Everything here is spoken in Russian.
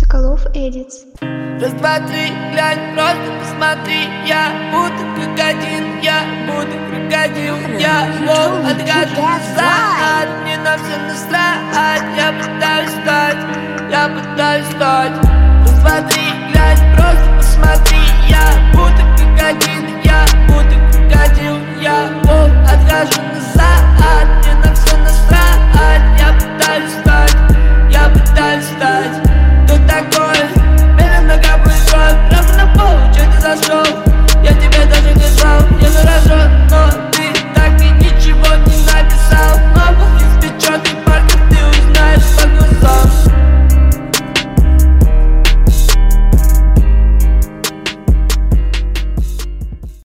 Соколов Эдитс. Раз, два, три, глянь, просто посмотри. Я буду как один, я буду крокодил. Я волк, отгадывается, мне на все насрать. Я пытаюсь стать